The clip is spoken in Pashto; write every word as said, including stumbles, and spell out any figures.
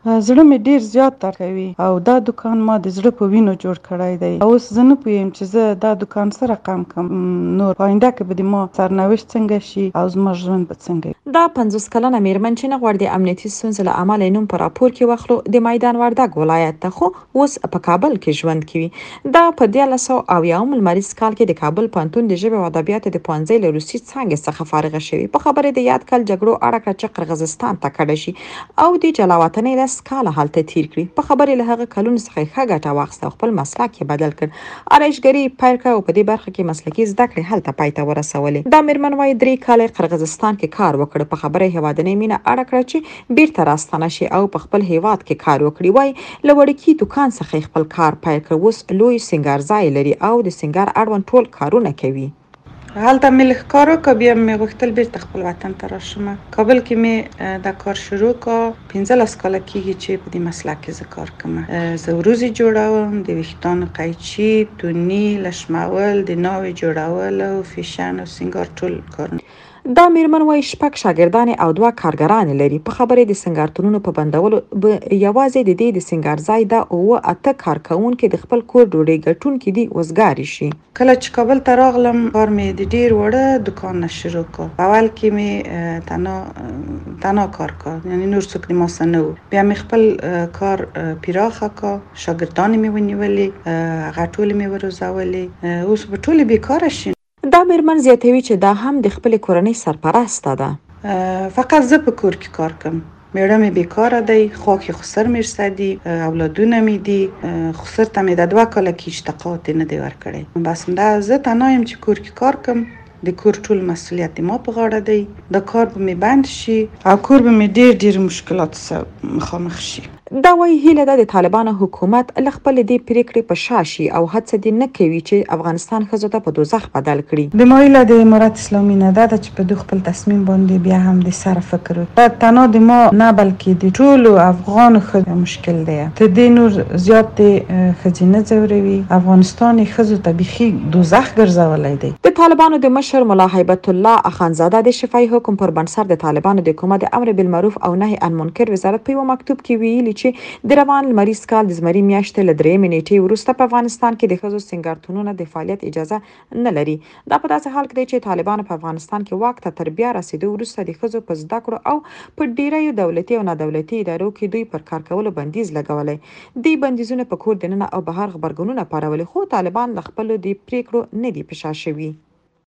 زړه مې ډیر زیات درد کوي او دا دکان ما د زړه په وینو جوړ کړی دی. اوس زه نه پوهیم چې زه دا دکان سره رقم کم نور په آینده کې به د ما سرنوشت څنګه شي او زما ژوند به څنګه وي. دا پنځوس کلنه میرمن چې نه غواړي د امنیتي ستونزو له امله نوم په راپور کې واخلو د میدان وردګ ولایت ته خو اوس په کابل کې ژوند کوي. دا په دیارلس سوه اویایم لمریز کال کې د کابل پوهنتون د ژبې او ادبیاتو د پوهنځي له روسي څانګې څخه فارغه شوې. په خبرې د یاد کال جګړو اړه کړه چې قرغیزستان ته کډه شي او د جلا وطنۍ لس کاله هلته تیر کړي. په خبرې له هغه کلونو څخه ښه ګټه واخیسته او خپل مسلک یې بدل کړ. آرایشګري پیل کړه او په دې برخه کې مسلکي زده کړې هلته پای ته ورسولې. دا میرمن وايي درې کاله قرغیزستان کې کار وکړ. په خبره هیوادنۍ مینه اړه کړه چې بیرته راستنه شي او په خپل هیواد کې کار وکړي. وايي له وړوکي دکان څخه خپل کار پیل کړ. اوس لوی سینګار ځای لري او د سینګار اړوند ټول کارونه کوي. هلته مې لږ کار وکړ، بیا مې غوښتل بیرته خپل وطن ته راشم. کابل کې مې دا کار شروع کړ. پنځلس کاله کېږي چې په دې مسلک کې زه کار کوم. زه وروځې جوړوم، د ویښتانو قیچي، توني، لشمول، د ناوې جوړول او فیشن او سینګار ټول کارونه. دا میرمن وايي شپږ شاګردانې او دوه کارګرانې لري. په خبرې د سینګارتونونو په بندولو یوازې د دې د سینګار ځای دا اوه اته کارکوونکي د خپل کور ډوډۍ ګټونکي دي وزګاري شي. کله چې کابل ته راغلم کار مې د ډیر وړه دکان نه شروع کړ. اول کې مې تنها تنها کار کړ، یعنی نور څوک د ما سره نه و. بیا مې خپل کار پراخه کړ، شاګردانې مې ونیولې، هغه ټولې مې وروزولې. اوس به ټولې بیکاره شي. دا میرمن زیاتوي چې دا هم د خپل کورنۍ سرپرسته ده. فقط زه په کور کې کار کوم. میړه مې بیکاره دی، خواک خسر مرسته دي، اولادونه مې دي. خسر ته مې د دوه کاله کې اشتقات نه دی ورکړی. بس دا زه تنها یم چې کور کې کار کوم. د کور ټول مسؤلیت ما په غاړه دی. دا کار به مې بند شي او کور به مې ډیر ډیر مشکلات سره مخامخ شي. دا وايي هیله ده د طالبانو حکومت له خپل دې پریکړې په شا شي او هڅه دې نه کوي چې افغانستان ښځو ته په دوزخ بدل کړي. د ما هیله د امارت اسلامي نه ده چې په دوی خپل تصمیم باندې بیا هم د سره فکر وکړي. تنها د ما نه بلکې د ټولو افغان ښځو مشکل دی. ته دې نور زیات ښځې نه ځوروي. افغانستان ښځو ته بیخي دوزخ ګرځولی دی. د طالبانو د مشر ملا هیبت الله اخندزاده د شفاهي حکم پر بنسټ د طالبانو د حکومت د امر بالمعروف او نهي عن منکر وزارت په یو مکتوب کې ویلي چې د روان لمریز کال د زمري میاشتې له درېیمې نیټې وروسته په افغانستان کې د ښځو سینګارتونونه د فعالیت اجازه نه لري. دا په داسې حال کې دی چې طالبانو په افغانستان کې واک ته تر بیا رسېدو وروسته د ښځو په زده کړو او په ډیریو دولتي او نادولتي ادارو کې دوی پر کار کولو بندیز لګولی. دې بندیزونه په کور دننه او بهر غبرګونونه پارولي، خو طالبان له خپلو دې پریکړو نه دي په شا شوي.